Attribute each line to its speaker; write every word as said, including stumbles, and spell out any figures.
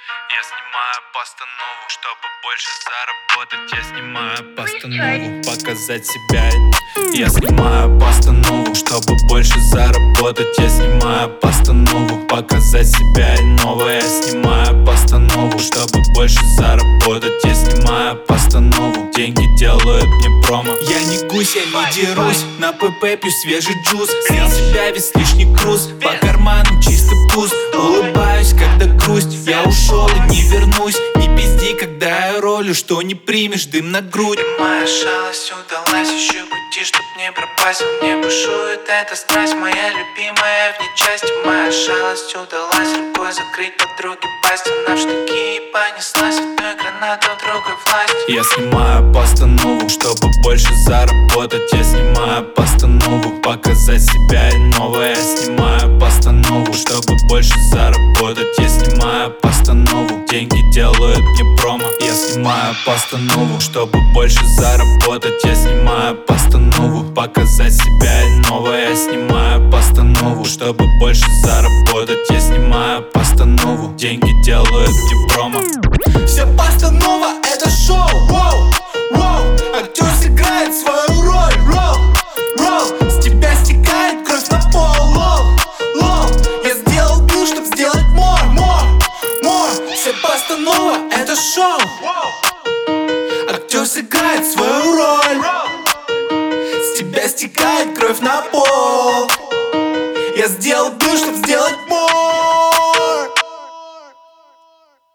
Speaker 1: Я снимаю постанову, чтобы больше заработать. Я снимаю постанову, показать себя. Я снимаю постанову, чтобы больше заработать. Я снимаю постанову, показать себя и новое. Я снимаю постанову, чтобы больше заработать. Я снимаю постанову, деньги делают мне промо. Я не гусь, я не дерусь, на ПП пью свежий джуз. Снял с себя весь лишний груз, по карманам чисто пуст. Улыбаюсь, когда грусть, я ушел и не вернусь. Не пизди, когда я ролю, что не примешь дым на грудь.
Speaker 2: И моя шалость удалась, ищу пути, чтоб не пропасть. Мне бушует эта страсть, моя любимая вне части. Моя шалость удалась, рукой закрыть подруги пасть. Она в штыки и понеслась, одной гранату, другой власть.
Speaker 1: Я снимаю постанову, чтобы больше заработать. Я снимаю постанову, показать себя и новое. Я снимаю постанову, чтобы больше заработать. Я снимаю постанову, деньги делают мне промо. Я снимаю постанову, чтобы больше заработать. Я снимаю постанову, показать себя и новое. Я снимаю постанову, чтобы больше заработать. Я снимаю постанову, деньги делают мне промо.
Speaker 3: Вся постанова — это шоу, воу, воу. Актер сыграет свою роль, ролл, ролл. С тебя стекает кровь на пол, лол, лол. Я сделал бил, чтоб сделать мор, мор, мор. Вся постанова — это шоу. Актер сыграет свою роль. С тебя стекает кровь на пол. Я сделал бил, чтоб